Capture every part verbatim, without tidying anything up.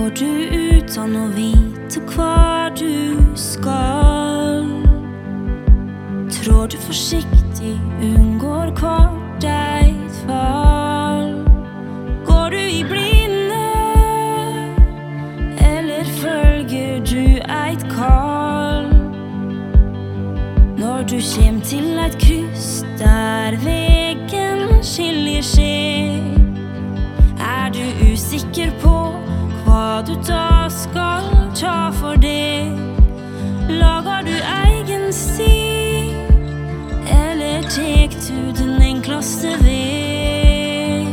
Går du utan å vite hva du skal? Trår du forsiktig, unngår hvert eit fall? Går du i blinde, eller følger du eit kall? Når du kjem til eit kryss der vegen skiljer seg, er du usikker på hva du da skal ta for deg? Lager du egen sti, eller tek du den enklaste vei?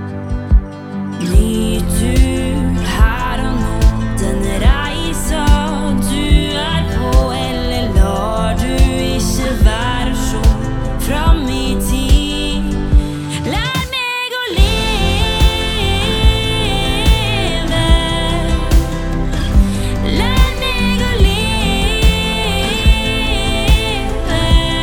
Nyt du her og nå den reisa du er på, eller lar du ikke være så fram i tid? Lær meg å leve, lær meg å leve,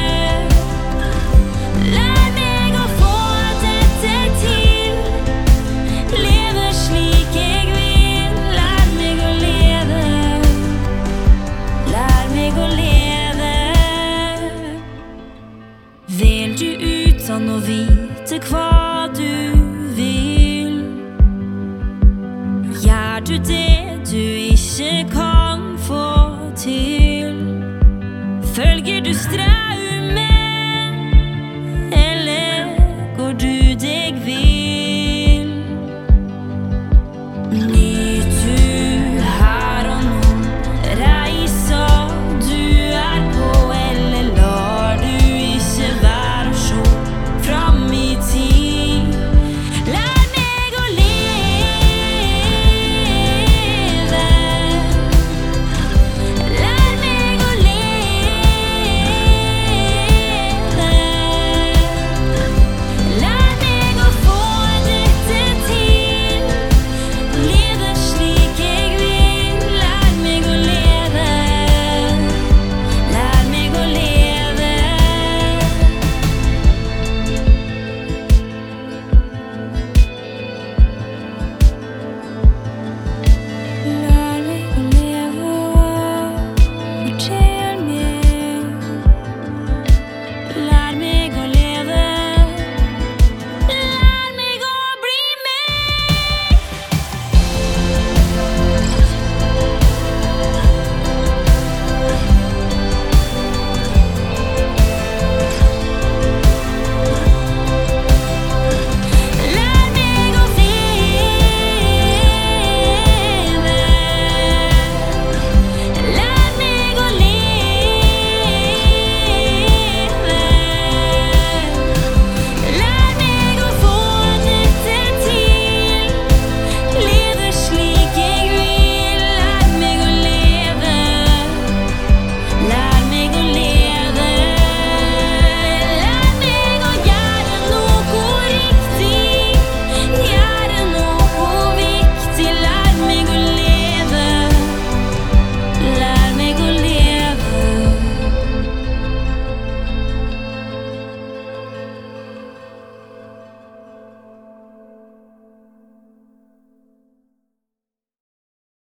lær meg å få dette til, leve slik jeg vil. Lær meg å leve, lær meg å leve. Vel du utan å vite hva du vil? Gjør du det du ikke kan få til? Følger du strømmen, eller går du deg vill?